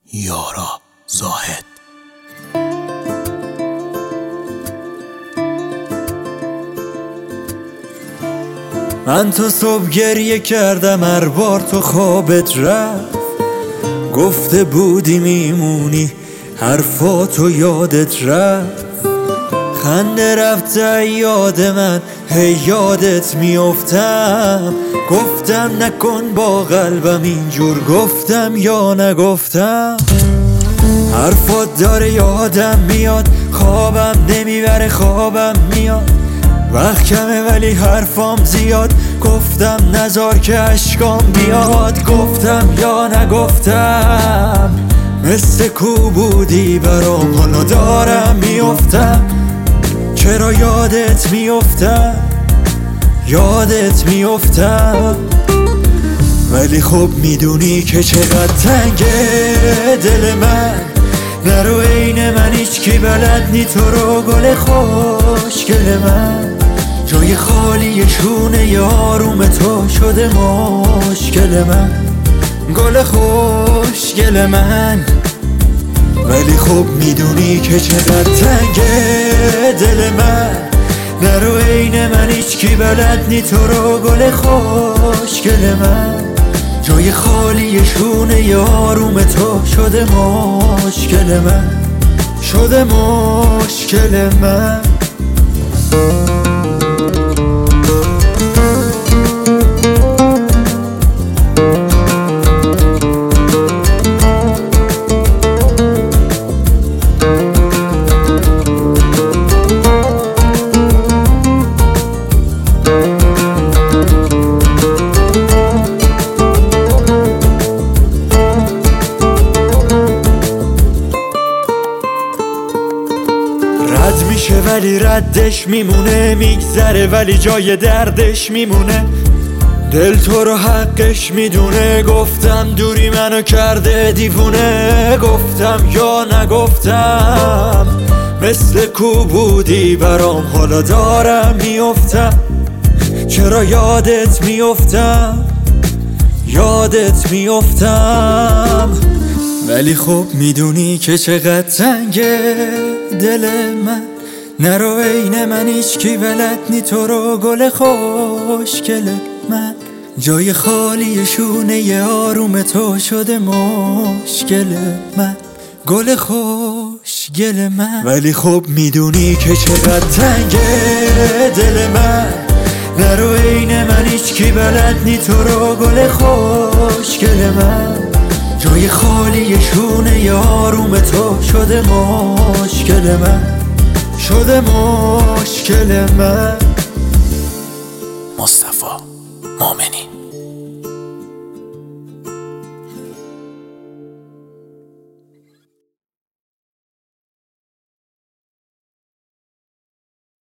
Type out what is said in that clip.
یارا زاهد. من تا صبح گریه کردم هر بار تو خوابت رفت، گفته بودی میمونی حرفاتو یادت رفت. خنده رفته یاد من هی یادت میافتم، گفتم نکن با قلبم اینجور، گفتم یا نگفتم. حرفات داره یادم میاد، خوابم نمیبره خوابم میاد. وقت کمه ولی حرفام زیاد، گفتم نذار که اشکام بیاد. گفتم یا نگفتم، مثل کو بودی برام حالا دارم میافتم. چرا یادت میافتم، یادت میافتم. ولی خب میدونی که چقدر تنگه دل من، نرو عین من هیچ کی بلد نی تو رو گل خوشگل من. جای خالی شونه یاروم تو شده مشکل من، گل خوشگل من. ولی خب میدونی که چقدر تنگه دل من، نرو عین من هیچ کی بلد نی تو رو گل خوشگل من. جای خالی شونه یاروم تو شده مشکل من، شده مشکل من. رد میشه ولی ردش میمونه، میگذره ولی جای دردش میمونه. دل تو رو حقش میدونه، گفتم دوری منو کرده دیوونه. گفتم یا نگفتم، مثل کو بودی برام حالا دارم میافتم. چرا یادت میافتم، یادت میافتم. ولی خب میدونی که چقدر تنگه دل من، نرو عین من هیچ کی بلد نی تو رو گل خوشگل من. جای خالی شونه ی آروم تو شده مشکل من، گل خوشگل من. ولی خب میدونی که چقدر تنگه دل من، نرو عین من هیچ کی بلد نی تو رو گل خوشگل من. جای خالی شونه یاروم تو شده مشکل من، شده مشکل من. مصطفی مومنی.